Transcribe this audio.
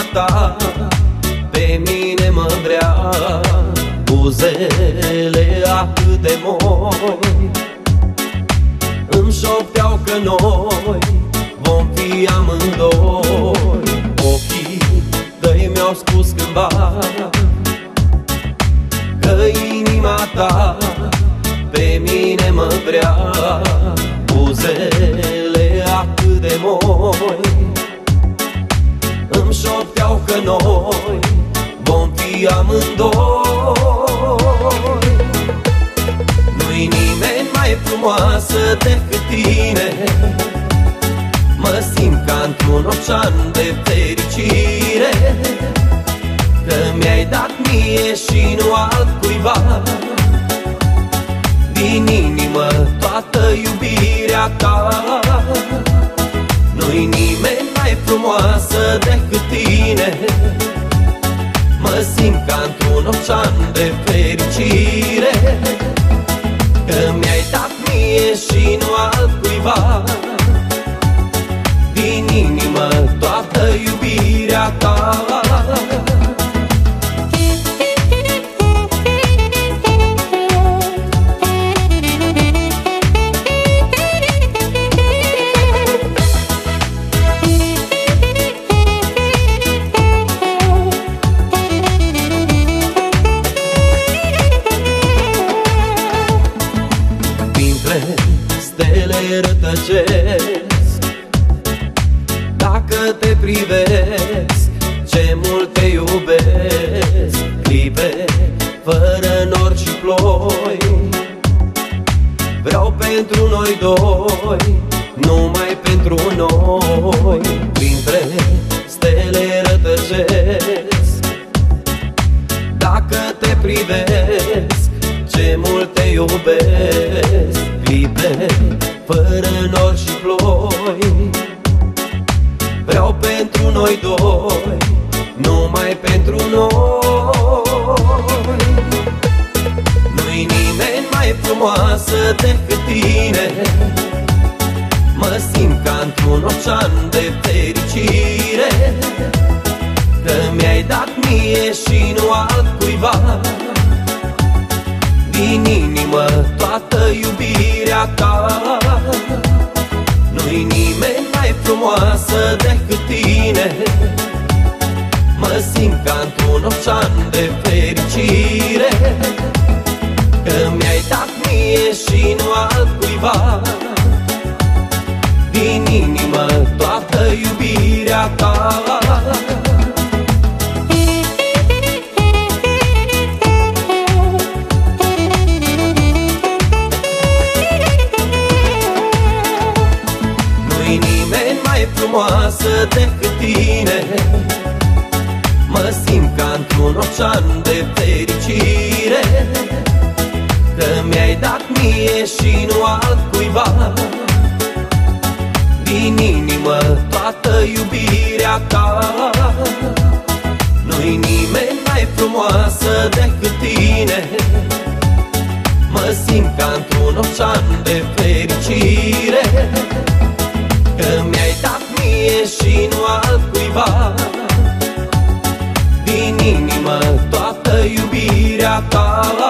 ta pe mine mă vrea, buzele atât de moi îmi șopteau că noi vom fi amândoi. Ochii tăi mi-au spus cândva că inima ta pe mine mă vrea, buzele atât de moi îmi șopteau că noi vom fi amândoi. Nu-i nimeni mai frumoasă decât tine, mă simt ca într-un ocean de fericire, că mi-ai dat mie și nu altcuiva din inimă toată iubirea ta. Nu-i nimeni mai frumoasă decât tine, mă simt ca într-un ocean de fericire, că mi-ai dat mie și nu altcuiva din inimă toată iubirea ta. Stele rătăcesc dacă te privesc, ce mult te iubesc. Clipe fără nori și ploi, vreau pentru noi doi, numai pentru noi. Printre stele rătăcesc dacă te privesc, ce mult te iubesc. Clipe fără nori și ploi, vreau pentru noi doi, numai pentru noi. Nu-i nimeni mai frumoasă decât tine, mă simt ca într-un ocean de fericire, că mi-ai dat mie și nu altcuiva din inimă toată iubirea ta. Nu-i nimeni mai frumoasă decât tine, mă simt ca într-un ocean de fericire, că mi-ai dat mie și nu altcuiva din inimă toată iubirea ta. Frumoasă decât tine, mă simt ca într-un ocean de fericire, că mi-ai dat mie și nu altcuiva din inimă toată iubirea ta. Nu-i nimeni mai frumoasă decât tine, mă simt ca într-un ocean de fericire, că mi-ai dat mie și nu altcuiva din inimă toată iubirea ta.